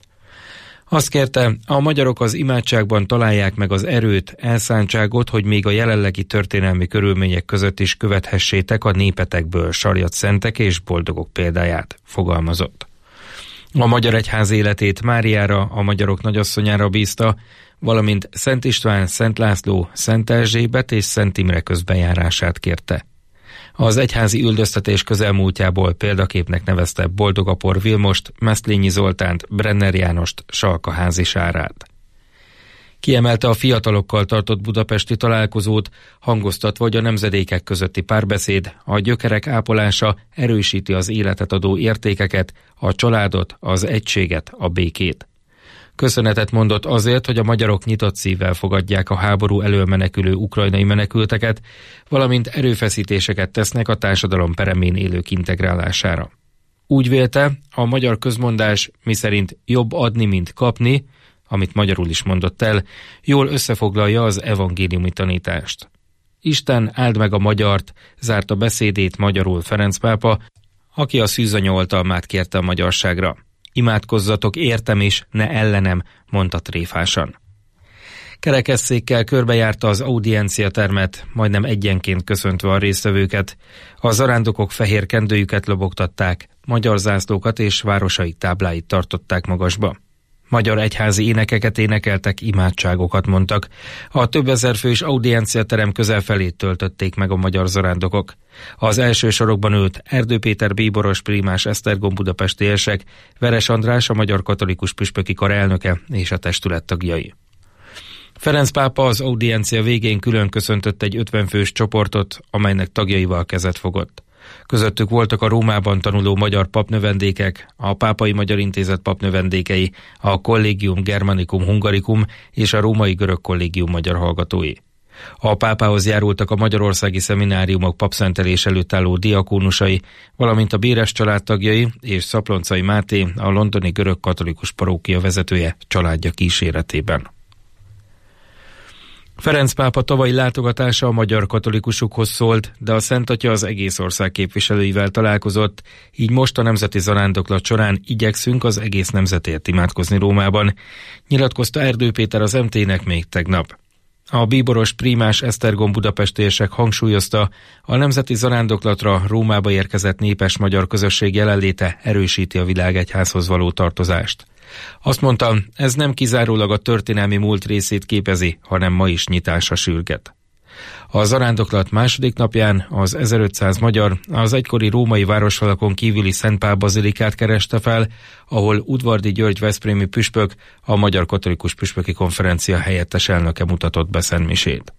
Azt kérte, a magyarok az imádságban találják meg az erőt, elszántságot, hogy még a jelenlegi történelmi körülmények között is követhessétek a népetekből sarjat szentek és boldogok példáját, fogalmazott. A magyar egyház életét Máriára, a magyarok nagyasszonyára bízta, valamint Szent István, Szent László, Szent Erzsébet és Szent Imre közbenjárását kérte. Az egyházi üldöztetés közelmúltjából példaképnek nevezte Boldogapor Vilmost, Meszlényi Zoltánt, Brenner Jánost, Salka Házi Sárát. Kiemelte a fiatalokkal tartott budapesti találkozót, hangoztatva, hogy a nemzedékek közötti párbeszéd, a gyökerek ápolása erősíti az életet adó értékeket, a családot, az egységet, a békét. Köszönetet mondott azért, hogy a magyarok nyitott szívvel fogadják a háború elől menekülő ukrajnai menekülteket, valamint erőfeszítéseket tesznek a társadalom peremén élők integrálására. Úgy vélte, a magyar közmondás, miszerint jobb adni, mint kapni, amit magyarul is mondott el, jól összefoglalja az evangéliumi tanítást. Isten áld meg a magyart, zárta beszédét magyarul Ferenc pápa, aki a szűzanya oltalmát kérte a magyarságra. Imádkozzatok értem is, ne ellenem, mondta tréfásan. Kerekesszékkel körbejárta az audiencia termet, majdnem egyenként köszöntve a résztvevőket. A zarándokok fehér kendőjüket lobogtatták, magyar zászlókat és városai tábláit tartották magasba. Magyar egyházi énekeket énekeltek, imádságokat mondtak. A több ezer fős audiencia terem közel felét töltötték meg a magyar zarándokok. Az első sorokban ült Erdő Péter bíboros, Prímás Esztergom budapesti érsek, Veres András, a Magyar Katolikus Püspöki Kar elnöke és a testület tagjai. Ferenc pápa az audiencia végén külön köszöntött egy ötven fős csoportot, amelynek tagjaival kezet fogott. Közöttük voltak a Rómában tanuló magyar papnövendékek, a Pápai Magyar Intézet papnövendékei, a Collegium Germanicum Hungaricum és a Római Görög Kollégium magyar hallgatói. A pápához járultak a magyarországi szemináriumok papszentelés előtt álló diakónusai, valamint a Béres család tagjai és Szaploncai Máté, a londoni görög katolikus parókia vezetője családja kíséretében. Ferenc pápa tavalyi látogatása a magyar katolikusokhoz szólt, de a Szent Atya az egész ország képviselőivel találkozott, így most a nemzeti zarándoklat során igyekszünk az egész nemzetért imádkozni Rómában, nyilatkozta Erdő Péter az em té-nek még tegnap. A bíboros prímás Esztergom budapestiesek hangsúlyozta, a nemzeti zarándoklatra Rómába érkezett népes magyar közösség jelenléte erősíti a világegyházhoz való tartozást. Azt mondta, ez nem kizárólag a történelmi múlt részét képezi, hanem ma is nyitásra sürget. A zarándoklat második napján az ezerötszáz magyar az egykori római városfalakon kívüli Szent Pál bazilikát kereste fel, ahol Udvardy György veszprémi püspök, a Magyar Katolikus Püspöki Konferencia helyettes elnöke mutatott be szentmisét.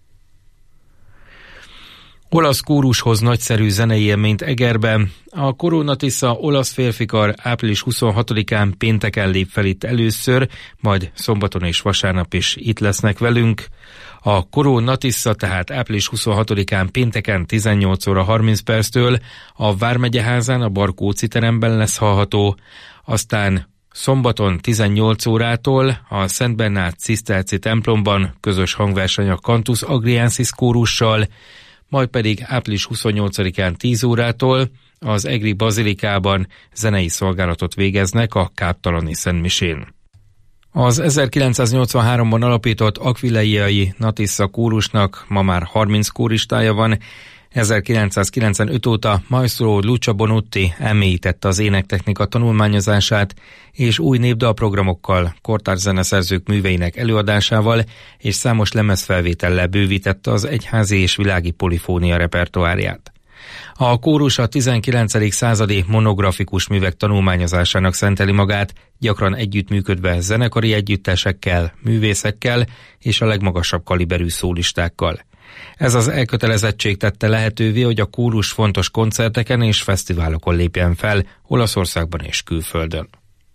Olasz kórushoz nagyszerű zenei élményt Egerben. A Corona Tissa olasz férfikar április huszonhatodikán pénteken lép fel itt először, majd szombaton és vasárnap is itt lesznek velünk. A Corona Tissa tehát április huszonhatodikán pénteken tizennyolc óra harminc perctől a Vármegyeházán a Barkóczi teremben lesz hallható, aztán szombaton tizennyolc órától a Szent Bernát Ciszterci templomban közös hangverseny a Cantus Agriensis kórussal, majd pedig április huszonnyolcadikán tíz órától az Egri Bazilikában zenei szolgálatot végeznek a káptalani szentmisén. Az ezerkilencszáznyolcvanháromban alapított Aquileiai Natissa kórusnak ma már harminc kóristája van. ezerkilencszázkilencvenöt óta Maestro Lucia Bonutti elmélyítette az énektechnika tanulmányozását, és új népdalprogramokkal, kortárs zeneszerzők műveinek előadásával és számos lemezfelvétellel bővítette az egyházi és világi polifónia repertoárját. A kórus a tizenkilencedik századi monografikus művek tanulmányozásának szenteli magát, gyakran együttműködve zenekari együttesekkel, művészekkel és a legmagasabb kaliberű szólistákkal. Ez az elkötelezettség tette lehetővé, hogy a kórus fontos koncerteken és fesztiválokon lépjen fel Olaszországban és külföldön.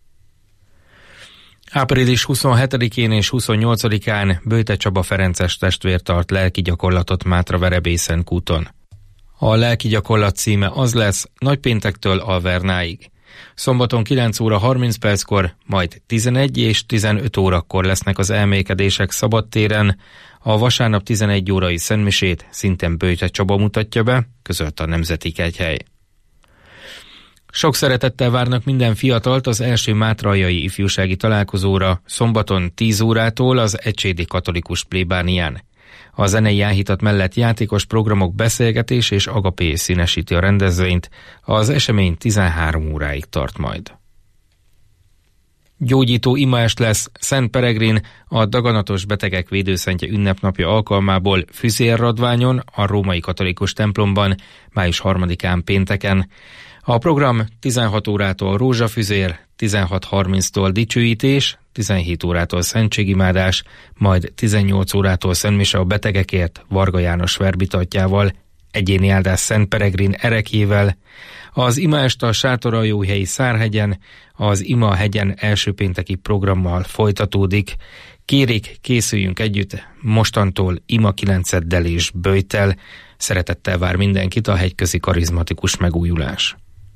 április huszonhetedikén és huszonnyolcadikán Böjte Csaba ferences testvér tart lelki gyakorlatot Mátra-Verebélyszentkúton. A lelki gyakorlat címe az lesz nagypéntektől Alvernáig. Szombaton kilenc óra harminc perckor, majd tizenegy és tizenöt órakor lesznek az elmélkedések szabadtéren. A vasárnap tizenegy órai szentmisét szintén Böjte Csaba mutatja be, közölte a Nemzeti Kegyhely. Sok szeretettel várnak minden fiatalt az első mátraljai ifjúsági találkozóra szombaton tíz órától az Ecsedi katolikus plébánián. A zenei áhítat mellett játékos programok, beszélgetés és agapé színesíti a rendezvényt, az esemény tizenhárom óráig tart majd. Gyógyító imaest lesz Szent Peregrin, a daganatos betegek védőszentje ünnepnapja alkalmából Füzérradványon, a római katolikus templomban, május harmadikán pénteken. A program tizenhat órától rózsafüzér, tizenhat harminctól dicsőítés, tizenhét órától szentségimádás, majd tizennyolc órától szentmise a betegekért Varga János verbitatjával, egyéni áldás Szent Peregrin erekjével. Az imaest a Sátoraljóhelyi Szárhegyen, az Ima hegyen első pénteki programmal folytatódik. Kérik, készüljünk együtt mostantól Ima kilenceddel és Böjttel. Szeretettel vár mindenkit a hegyközi karizmatikus megújulás.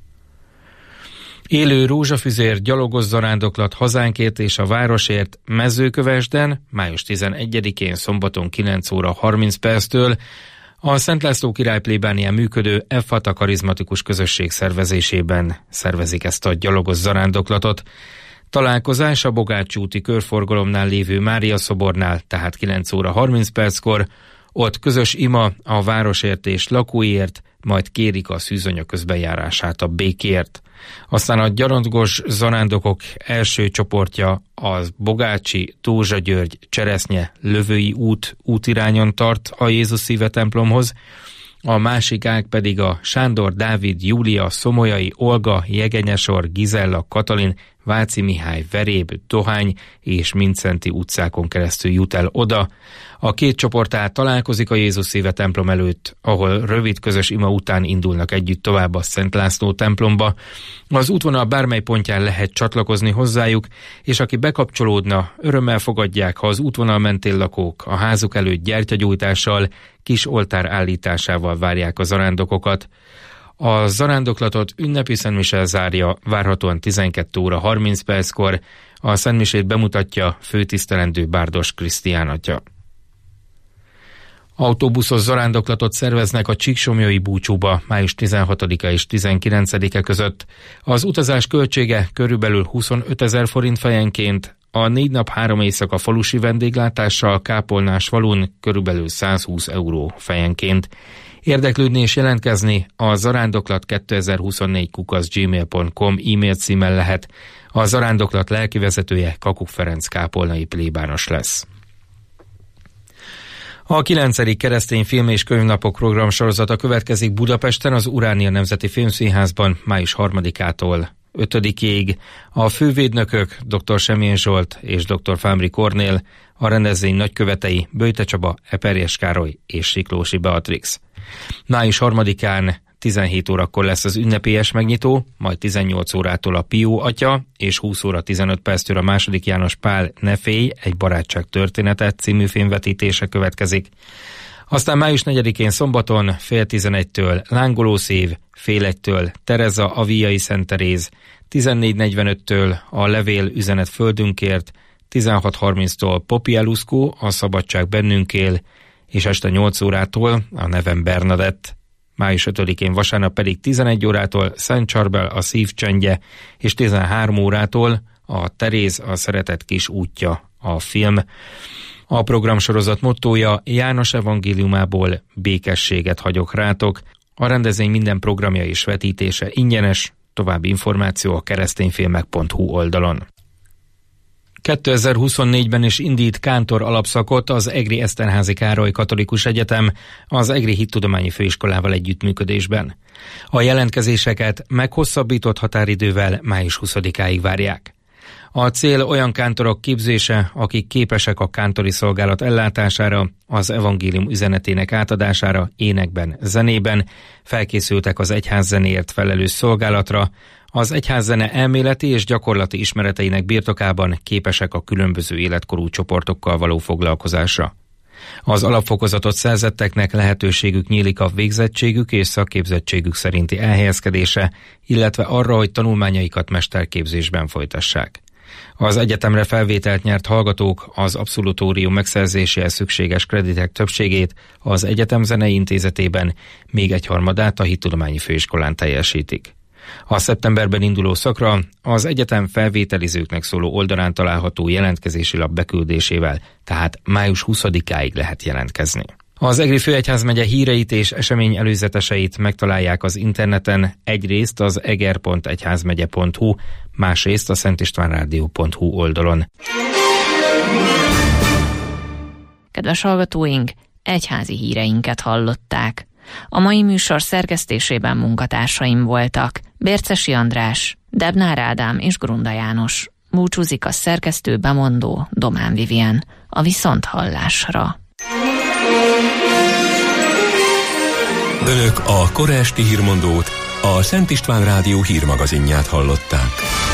Élő rózsafüzér gyalogos zarándoklat hazánkért és a városért Mezőkövesden, május tizenegyedikén szombaton kilenc óra harminc perctől a Szent László király plébánián működő Effata karizmatikus közösség szervezésében szervezik ezt a gyalogos zarándoklatot. Találkozás a Bogács úti körforgalomnál lévő Mária szobornál, tehát kilenc óra harminc perckor, ott közös ima a városért és lakóért, majd kérik a szűzanya közbenjárását a békért. Aztán a gyarantgos zarándokok első csoportja az Bogácsi, Tózsa György, Cseresznye, Lövői út útirányon tart a Jézus Szíve templomhoz, a másik ág pedig a Sándor, Dávid, Júlia, Szomolyai, Olga, Jegenyesor, Gizella, Katalin, Váci Mihály, Veréb, Dohány és Mincenti utcákon keresztül jut el oda. A két csoport tehát találkozik a Jézus Szíve templom előtt, ahol rövid közös ima után indulnak együtt tovább a Szent László templomba. Az útvonal bármely pontján lehet csatlakozni hozzájuk, és aki bekapcsolódna, örömmel fogadják, ha az útvonal mentén lakók a házuk előtt gyertyagyújtással, kis oltár állításával várják a zarándokokat. A zarándoklatot ünnepi szentmise zárja, várhatóan tizenkét óra harminc perckor. A szentmisét bemutatja főtisztelendő Bárdos Krisztián atya. Autóbuszos zarándoklatot szerveznek a Csíksomlyai búcsúba május tizenhatodika és tizenkilencedike között. Az utazás költsége körülbelül huszonötezer forint fejenként, a négy nap három éjszaka falusi vendéglátással Kápolnás falun körülbelül százhúsz euró fejenként. Érdeklődni és jelentkezni a zarándoklat kétezer-huszonnégy kukac gmail pont com e-mail címmel lehet. A zarándoklat lelkivezetője Kakuk Ferenc kápolnai plébános lesz. A kilencedik keresztény film és könyvnapok programsorozata következik Budapesten az Uránia Nemzeti Filmszínházban május harmadikától ötödikéig. A fővédnökök dr. Semjén Zsolt és dr. Fámri Kornél, a rendezvény nagykövetei Böjte Csaba, Eperjes Károly és Siklósi Beatrix. május harmadikán tizenhét órakor lesz az ünnepélyes megnyitó, majd tizennyolc órától a Pió atya, és húsz óra tizenöt perctől a második János Pál Ne félj, egy barátság története című filmvetítése következik. Aztán május negyedikén szombaton fél tizenegytől Lángoló szív, fél egytől Tereza a Víjai Szent Teréz, tizennégy negyvenöttől a Levél üzenet földünkért, tizenhat harminctól Popi Eluszkó, a Szabadság bennünk él, és este nyolc órától a Nevem Bernadett. május ötödikén vasárnap pedig tizenegy órától Szent Csarbel a Szív csendje, és tizenhárom órától a Teréz a szeretet kis útja a film. A programsorozat mottója János evangéliumából békességet hagyok rátok. A rendezvény minden programja és vetítése ingyenes, további információ a keresztényfilmek pont hu oldalon. kétezer-huszonnégyben is indít kántor alapszakot az Egri Eszterházy Károly Katolikus Egyetem az Egri Hittudományi Főiskolával együttműködésben. A jelentkezéseket meghosszabbított határidővel május huszadikáig várják. A cél olyan kántorok képzése, akik képesek a kántori szolgálat ellátására, az evangélium üzenetének átadására, énekben, zenében, felkészültek az egyházzenéért felelős szolgálatra, az egyházzene elméleti és gyakorlati ismereteinek birtokában képesek a különböző életkorú csoportokkal való foglalkozásra. Az alapfokozatot szerzetteknek lehetőségük nyílik a végzettségük és szakképzettségük szerinti elhelyezkedése, illetve arra, hogy tanulmányaikat mesterképzésben folytassák. Az egyetemre felvételt nyert hallgatók az abszolutórium megszerzéséhez szükséges kreditek többségét az Egyetem Zenei Intézetében, még egyharmadát a Hittudományi Főiskolán teljesítik. A szeptemberben induló szakra az egyetem felvételizőknek szóló oldalán található jelentkezési lap beküldésével, tehát május huszadikáig lehet jelentkezni. Az Egri Főegyházmegye híreit és esemény előzeteseit megtalálják az interneten, egyrészt az eger pont egyházmegye pont hu, másrészt a szentistvánrádió pont hu oldalon. Kedves hallgatóink, egyházi híreinket hallották. A mai műsor szerkesztésében munkatársaim voltak Bércesi András, Debnár Ádám és Grunda János. Búcsúzik a szerkesztő bemondó Domán Vivien. A viszonthallásra. Önök a kora esti hírmondót, a Szent István Rádió hírmagazinját hallották.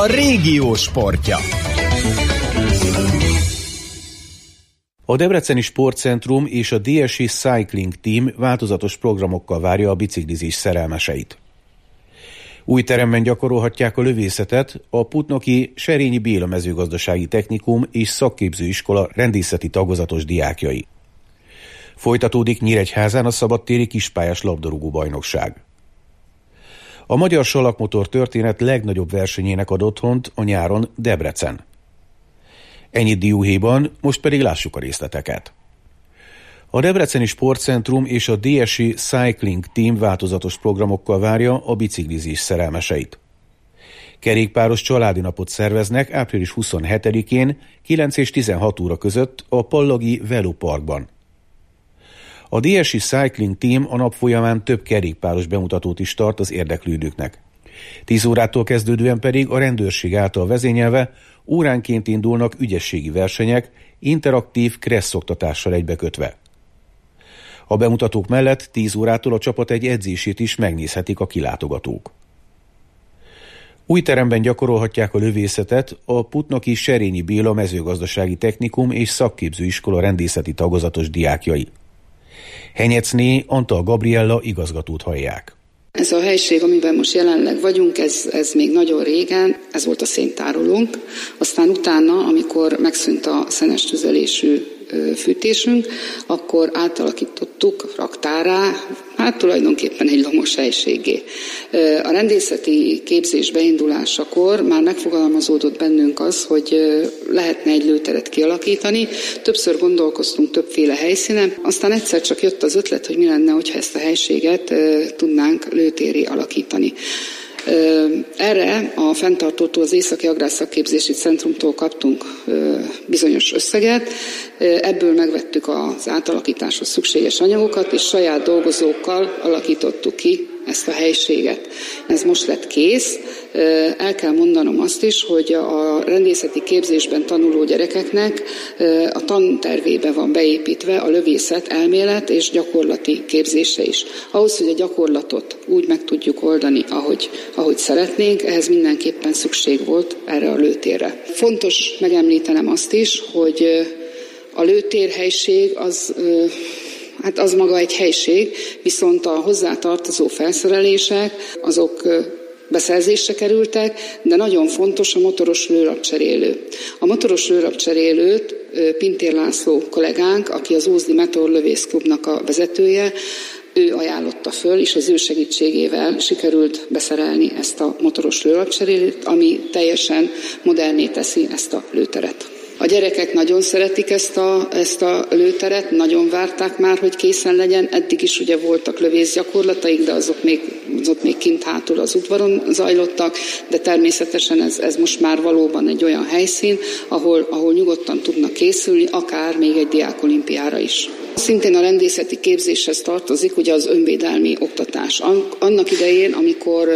a régió sportja. A Debreceni Sportcentrum és a dé es i Cycling Team változatos programokkal várja a biciklizés szerelmeseit. Új teremben gyakorolhatják a lövészetet a Putnoki Serényi Béla Mezőgazdasági Technikum és Szakképzőiskola rendészeti tagozatos diákjai. Folytatódik Nyíregyházán a szabadtéri kispályás labdarúgó bajnokság. A magyar salakmotor történet legnagyobb versenyének ad otthont a nyáron Debrecen. Ennyit dióhéjban, most pedig lássuk a részleteket. A Debreceni Sportcentrum és a dé es i Cycling Team változatos programokkal várja a biciklizés szerelmeseit. Kerékpáros családi napot szerveznek április huszonhetedikén kilenc és tizenhat óra között a Pallagi Veloparkban. A dé es i Cycling Team a nap folyamán több kerékpáros bemutatót is tart az érdeklődőknek. tíz órától kezdődően pedig a rendőrség által vezényelve óránként indulnak ügyességi versenyek, interaktív kressz oktatással egybekötve. A bemutatók mellett tíz órától a csapat egy edzését is megnézhetik a kilátogatók. Új teremben gyakorolhatják a lövészetet a Putnoki Serényi Béla Mezőgazdasági Technikum és Szakképzőiskola rendészeti tagozatos diákjai. Henyecné Antal Gabriella igazgatót hallják. Ez a helység, amiben most jelenleg vagyunk, ez, ez még nagyon régen, ez volt a széntárolónk. Aztán utána, amikor megszűnt a szenes tüzelésű fűtésünk, akkor átalakítottuk raktárá, hát tulajdonképpen egy lomos helységé. A rendészeti képzés beindulásakor már megfogalmazódott bennünk az, hogy lehetne egy lőteret kialakítani. Többször gondolkoztunk többféle helyszínen, aztán egyszer csak jött az ötlet, hogy mi lenne, hogyha ezt a helységet tudnánk lőtérré alakítani. Erre a fenntartótól, az Északi Agrárszakképzési Centrumtól kaptunk bizonyos összeget, ebből megvettük az átalakításhoz szükséges anyagokat, és saját dolgozókkal alakítottuk ki ezt a helységet. Ez most lett kész. El kell mondanom azt is, hogy a rendészeti képzésben tanuló gyerekeknek a tantervébe van beépítve a lövészet elmélet és gyakorlati képzése is. Ahhoz, hogy a gyakorlatot úgy meg tudjuk oldani, ahogy, ahogy szeretnénk, ehhez mindenképpen szükség volt erre a lőtérre. Fontos megemlítenem azt is, hogy a lőtérhelység az... Hát az maga egy helység, viszont a hozzátartozó felszerelések, azok beszerzésre kerültek, de nagyon fontos a motoros lőrapcserélő. A motoros lőrapcserélőt Pintér László kollégánk, aki az Ózdi Meteorlövész Klubnak a vezetője, ő ajánlotta föl, és az ő segítségével sikerült beszerelni ezt a motoros lőrapcserélőt, ami teljesen moderné teszi ezt a lőteret. A gyerekek nagyon szeretik ezt a, ezt a lőteret, nagyon várták már, hogy készen legyen. Eddig is ugye voltak lövészgyakorlataik, de azok még, azok még kint hátul az udvaron zajlottak, de természetesen ez, ez most már valóban egy olyan helyszín, ahol, ahol nyugodtan tudnak készülni, akár még egy diákolimpiára is. Szintén a rendészeti képzéshez tartozik ugye az önvédelmi oktatás. Annak idején, amikor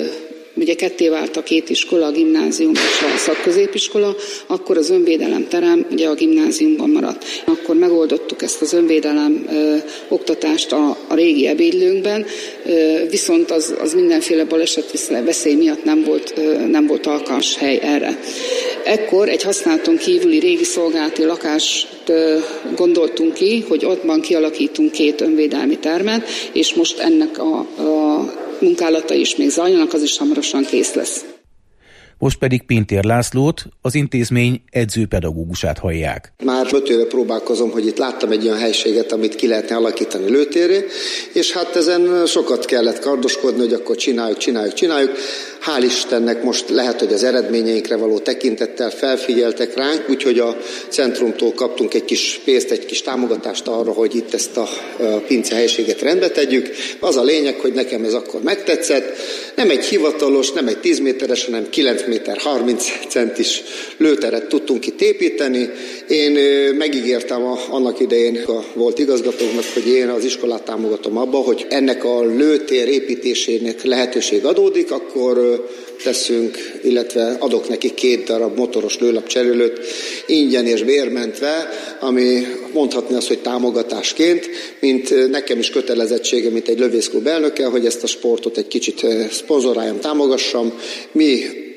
ugye ketté vált a két iskola, a gimnázium és a szakközépiskola, akkor az önvédelem terem ugye a gimnáziumban maradt. Akkor megoldottuk ezt az önvédelem ö, oktatást a, a régi ebédlőnkben, ö, viszont az, az mindenféle baleset veszély miatt nem volt, ö, nem volt alkalmas hely erre. Ekkor egy használaton kívüli régi szolgálati lakást ö, gondoltunk ki, hogy ottban kialakítunk két önvédelmi termet, és most ennek a, a munkálata is még zajlanak, az is hamarosan kész lesz. Most pedig Pintér Lászlót, az intézmény edzőpedagógusát hallják. Már öt éve próbálkozom, hogy itt láttam egy olyan helységet, amit ki lehetne alakítani lőtérré, és hát ezen sokat kellett kardoskodni, hogy akkor csináljuk, csináljuk, csináljuk. Hál' Istennek most lehet, hogy az eredményeinkre való tekintettel felfigyeltek ránk, úgyhogy a centrumtól kaptunk egy kis pénzt, egy kis támogatást arra, hogy itt ezt a pince helységet rendbe tegyük. Az a lényeg, hogy nekem ez akkor megtetszett. Nem egy hivatalos, nem egy tíz méteres, hanem kilenc méter harminc centis lőteret tudtunk itt építeni. Én megígértem a, annak idején a volt igazgatóknak, hogy én az iskolát támogatom abba, hogy ennek a lőtér építésének lehetőség adódik, akkor teszünk, illetve adok neki két darab motoros lőlapcserélőt ingyen és bérmentve, ami mondhatni azt, hogy támogatásként, mint nekem is kötelezettsége, mint egy lövészklub elnöke, hogy ezt a sportot egy kicsit szponzoráljam, támogassam. Mi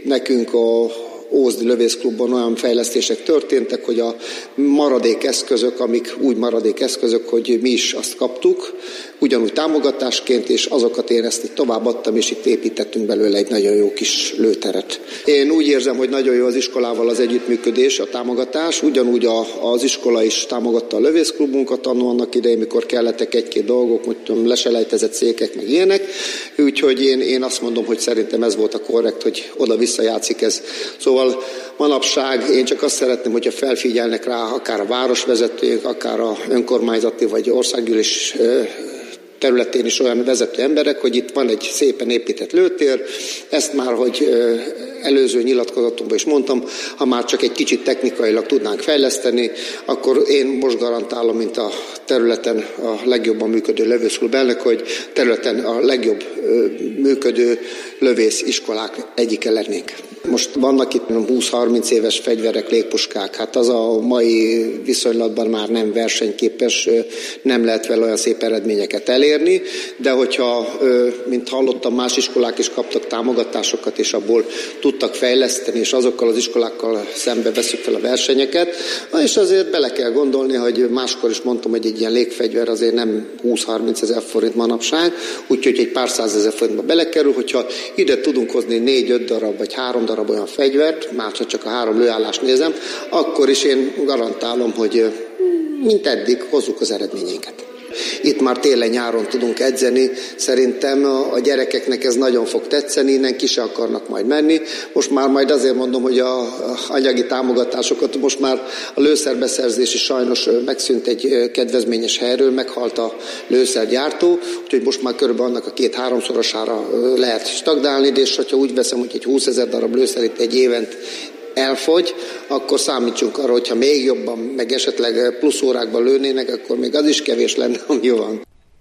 nekünk a Ózdi Lövészklubban olyan fejlesztések történtek, hogy a maradék eszközök, amik úgy maradék eszközök, hogy mi is azt kaptuk, ugyanúgy támogatásként, és azokat én ezt itt továbbadtam, és itt építettünk belőle egy nagyon jó kis lőteret. Én úgy érzem, hogy nagyon jó az iskolával az együttműködés, a támogatás, ugyanúgy a, az iskola is támogatta a lövészklubunkat annó annak idején, mikor kellettek egy-két dolgok, mondjuk leselejtezett székek, meg ilyenek, úgyhogy én, én azt mondom, hogy szerintem ez volt a korrekt, hogy oda-vissza játszik ez. Szóval manapság én csak azt szeretném, hogyha felfigyelnek rá akár a városvezetők, akár a önkormányzati vagy országgyűlés területén is olyan vezető emberek, hogy itt van egy szépen épített lőtér, ezt már, hogy előző nyilatkozatomban is mondtam, ha már csak egy kicsit technikailag tudnánk fejleszteni, akkor én most garantálom, mint a területen a legjobban működő lövészklub elnök, hogy területen a legjobb működő lövésziskolák egyike lennénk. Most vannak itt húsz-harminc éves fegyverek, légpuskák, hát az a mai viszonylatban már nem versenyképes, nem lehet vele olyan szép eredményeket elérni, de hogyha, mint hallottam, más iskolák is kaptak támogatásokat, és abból tudtak fejleszteni, és azokkal az iskolákkal szembe veszük fel a versenyeket, és azért bele kell gondolni, hogy máskor is mondtam, hogy egy ilyen légfegyver azért nem húsz-harminc ezer forint manapság, úgyhogy egy pár százezer forintba belekerül, hogyha ide tudunk hozni négy-öt darab, vagy három darab olyan fegyvert, már csak a három lőállást nézem, akkor is én garantálom, hogy mint eddig hozzuk az eredményeinket. Itt már télen-nyáron tudunk edzeni, szerintem a gyerekeknek ez nagyon fog tetszeni, innen ki se akarnak majd menni. Most már majd azért mondom, hogy a anyagi támogatásokat, most már a lőszerbeszerzés is sajnos megszűnt egy kedvezményes helyről, meghalt a lőszergyártó, úgyhogy most már körülbelül annak a két-háromszorosára lehet stagnálni, és ha úgy veszem, hogy egy húszezer darab lőszer itt egy évent elfogy, akkor számítsunk arra, hogyha még jobban, meg esetleg plusz órákban lőnének, akkor még az is kevés lenne, ami van.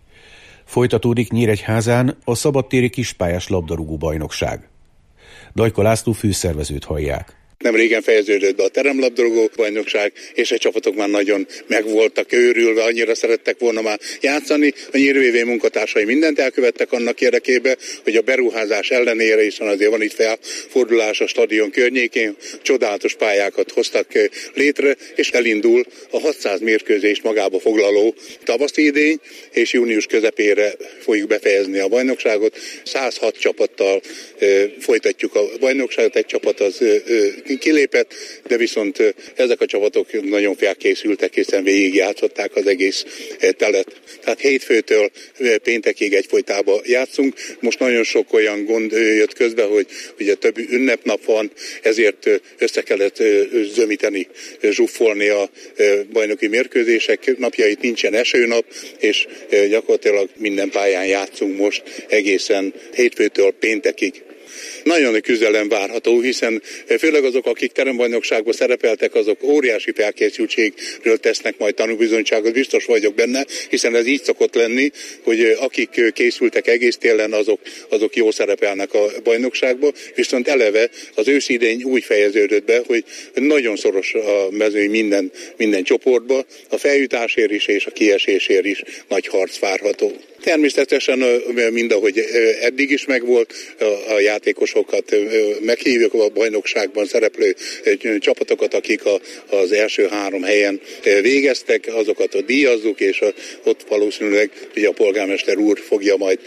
Folytatódik Nyíregyházán a szabadtéri kispályás labdarúgó bajnokság. Dajka László főszervezőt hallják. Nem régen fejeződött be a teremlabdarúgó bajnokság, és a csapatok már nagyon megvoltak őrülve, annyira szerettek volna már játszani. A nyírvévé munkatársai mindent elkövettek annak érdekében, hogy a beruházás ellenére, hiszen azért van itt felfordulás a stadion környékén, csodálatos pályákat hoztak létre, és elindul a hatszáz mérkőzést magába foglaló tavaszi idény, és június közepére fogjuk befejezni a bajnokságot. száz hat csapattal folytatjuk a bajnokságot, egy csapat az kilépett, de viszont ezek a csapatok nagyon felkészültek, hiszen végigjátszották az egész telet. Tehát hétfőtől péntekig egyfolytában játszunk. Most nagyon sok olyan gond jött közbe, hogy ugye több ünnepnap van, ezért össze kellett zömíteni, zsuffolni a bajnoki mérkőzések napjait, nincsen esőnap, és gyakorlatilag minden pályán játszunk most egészen hétfőtől péntekig. Nagyon nagy küzdelem várható, hiszen főleg azok, akik terembajnokságban szerepeltek, azok óriási felkészültségről tesznek majd tanúbizonyságot, biztos vagyok benne, hiszen ez így szokott lenni, hogy akik készültek egész télen, azok, azok jól szerepelnek a bajnokságban, viszont eleve az őszidény úgy fejeződött be, hogy nagyon szoros a mezőny minden, minden csoportba, a feljutásért is és a kiesésért is nagy harc várható. Természetesen mind ahogy eddig is megvolt, a játékosokat meghívjuk a bajnokságban szereplő csapatokat, akik a, az első három helyen végeztek, azokat a díjazzuk, és a, ott valószínűleg ugye a polgármester úr fogja majd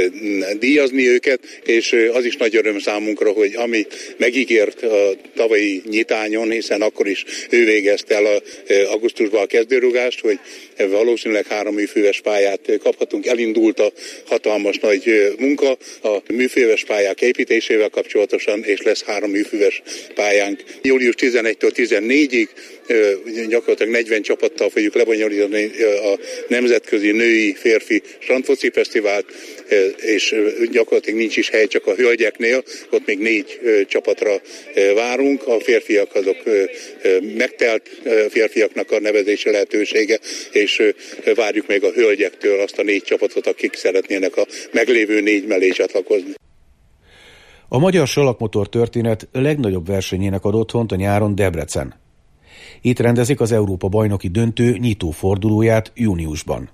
díjazni őket, és az is nagy öröm számunkra, hogy ami megígért a tavalyi nyitányon, hiszen akkor is ő végezte el a, augusztusban a kezdőrugást, hogy valószínűleg három műfőves pályát kaphatunk. Elindult a hatalmas nagy munka a műfőves pályák építésével kapcsolatosan, és lesz három műfőves pályánk. július tizenegyedikétől tizennégyig gyakorlatilag negyven csapattal fogjuk lebonyolítani a Nemzetközi Női Férfi Strandfoci Fesztivált, és gyakorlatilag nincs is hely csak a hölgyeknél, ott még négy csapatra várunk, a férfiak azok megtelt férfiaknak a nevezési lehetősége, és várjuk még a hölgyektől azt a négy csapatot, akik szeretnének a meglévő négy mellé csatlakozni. A magyar salakmotor történet legnagyobb versenyének ad otthont a nyáron Debrecen. Itt rendezik az Európa-bajnoki döntő nyitó fordulóját júniusban.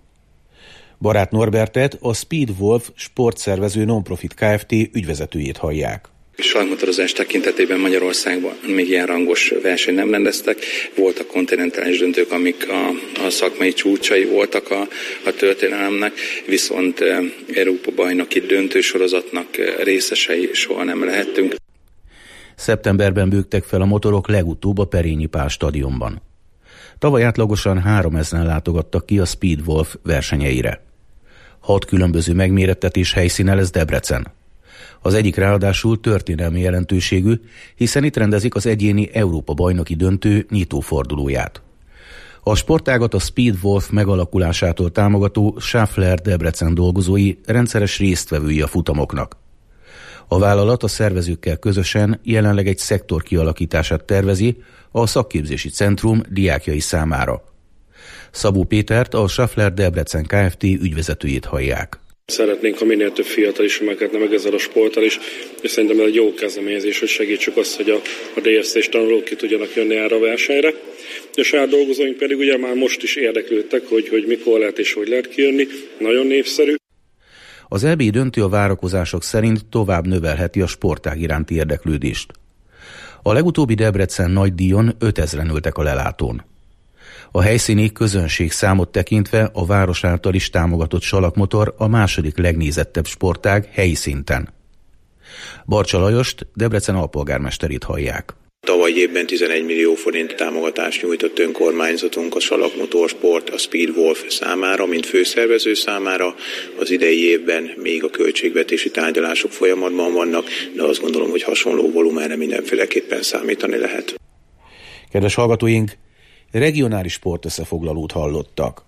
Barát Norbertet, a Speed Wolf sportszervező non-profit Kft. Ügyvezetőjét hallják. Salakmotorozás tekintetében Magyarországban még ilyen rangos verseny nem rendeztek. Voltak kontinentális döntők, amik a, a szakmai csúcsai voltak a, a történelemnek, viszont Európa bajnoki döntősorozatnak részesei soha nem lehettünk. Szeptemberben bőgtek fel a motorok legutóbb a Perényi Pál stadionban. Tavaly átlagosan háromezren látogattak ki a Speedwolf versenyeire. Hat különböző megmérettetés helyszíne lesz Debrecen. Az egyik ráadásul történelmi jelentőségű, hiszen itt rendezik az egyéni Európa-bajnoki döntő nyitófordulóját. A sportágat a Speedwolf megalakulásától támogató Schaeffler Debrecen dolgozói rendszeres résztvevői a futamoknak. A vállalat a szervezőkkel közösen jelenleg egy szektor kialakítását tervezi a szakképzési centrum diákjai számára. Szabó Pétert, a Schaeffler Debrecen Kft. Ügyvezetőjét hallják. Szeretnénk, ha minél több fiatal ismerkedne meg ezzel a sporttal is, és szerintem ez egy jó kezdeményezés, hogy segítsük azt, hogy a, a dé es cés tanulók ki tudjanak jönni erre a versenyre. A saját dolgozóink pedig ugye már most is érdeklődtek, hogy, hogy mikor lehet és hogy lehet kijönni. Nagyon népszerű. Az é bé döntő a várakozások szerint tovább növelheti a sportág iránti érdeklődést. A legutóbbi Debrecen nagydíjon ötezren ültek a lelátón. A helyszíni közönség számot tekintve a város által is támogatott salakmotor a második legnézettebb sportág helyi szinten. Barcsa Lajost, Debrecen alpolgármesterét hallják. Tavaly évben tizenegy millió forint támogatást nyújtott önkormányzatunk a salakmotorsport, a Speedwolf számára, mint főszervező számára. Az idei évben még a költségvetési tárgyalások folyamatban vannak, de azt gondolom, hogy hasonló volumenre mindenféleképpen számítani lehet. Kedves hallgatóink, regionális sportösszefoglalót hallottak.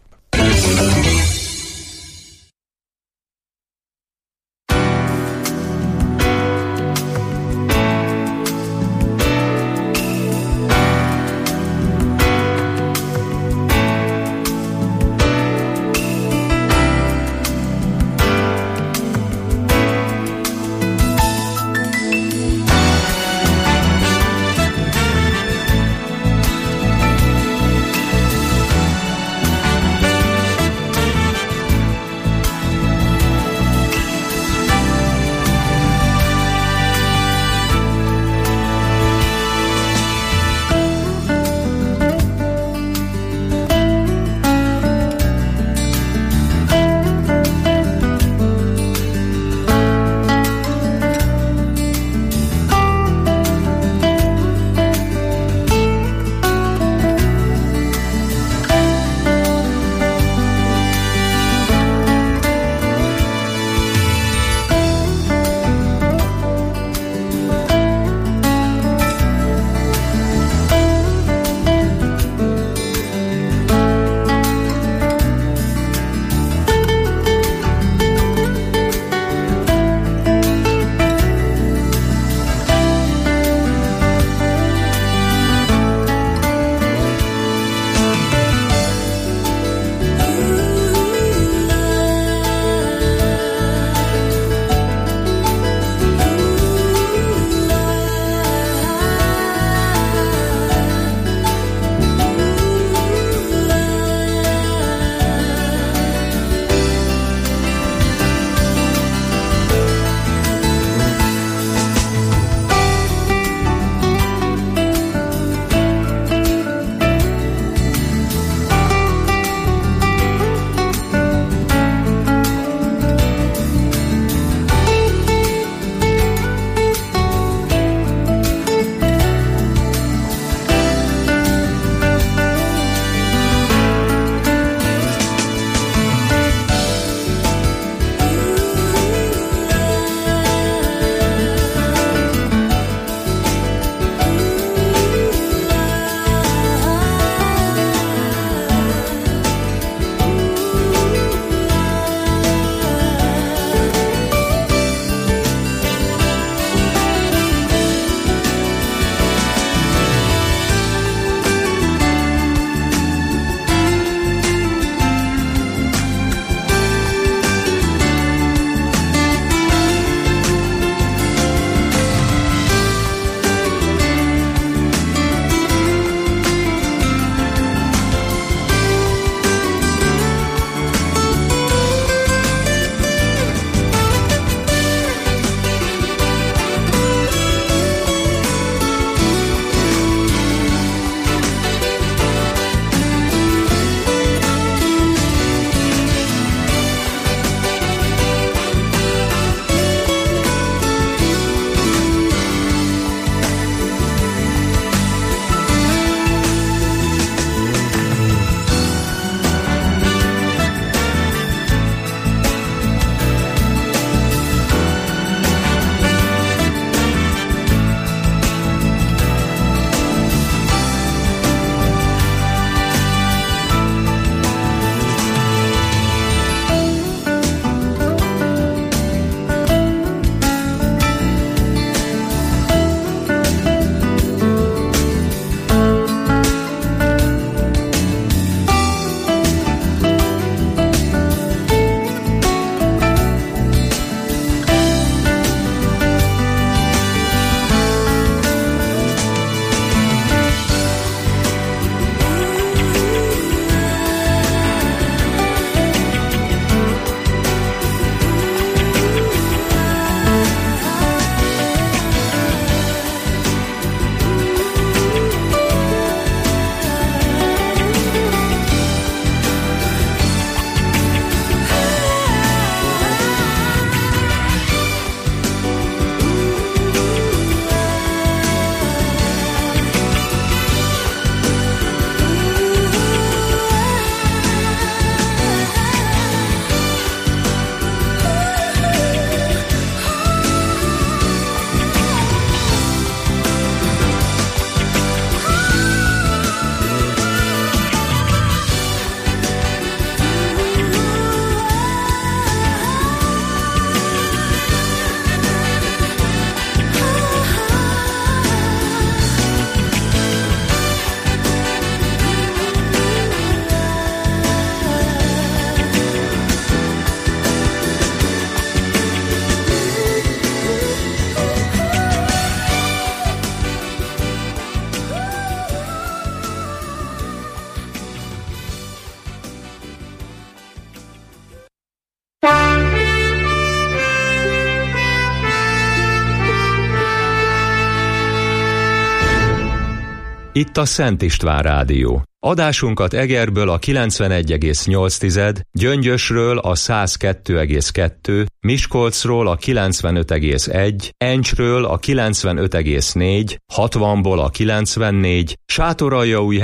Itt a Szent István Rádió. Adásunkat Egerből a kilencvenegy egész nyolc, Gyöngyösről a száz kettő egész kettő, Miskolcról a kilencvenöt egész egy, Encsről a kilencvenöt egész négy, hatvanból a kilencvennégy, Sátoraljaújhelyről